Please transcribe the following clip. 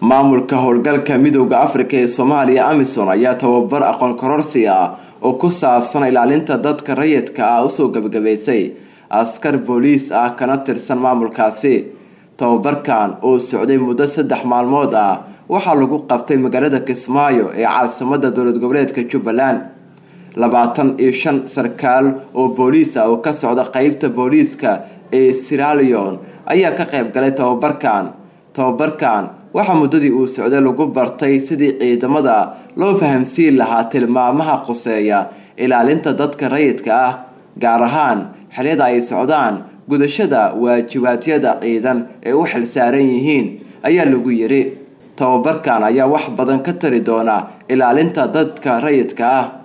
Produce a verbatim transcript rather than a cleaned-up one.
maamulka howlgalka midowga Afrika ee Soomaaliya AMISOM ayaa tababar aqoon kororsi ah oo ku saabsan ilaalinta dadka rayidka ah u soo gabagabeysay askar booliis ah kana tirsan maamulkaasi. tababarkan oo socday muddo saddex maalmood ah waxaa lagu qabtay magaalada Kismaayo ee caasimadda dowlad goboleedka Jubbaland. labaatan iyo shan sarkaal oo booliis ah oo ka socda qaybta booliiska ee Sierra Leone ayaa ka qayb galay tababarkan. tababarkan waxa muddadii uu socday lagu bartay sidii ciidamada loo fahamsiin lahaa tilmaamaha quseeya ilaalinta dadka rayidka ah, gaar ahaan xilliyada ay socdaan gudashada waajibaadkooda ciidan ee u xilsaaran yihiin, ayaa lagu yiri. tababarkan ayaa wax badan ka tari doona ilaalinta dadka rayidka ah.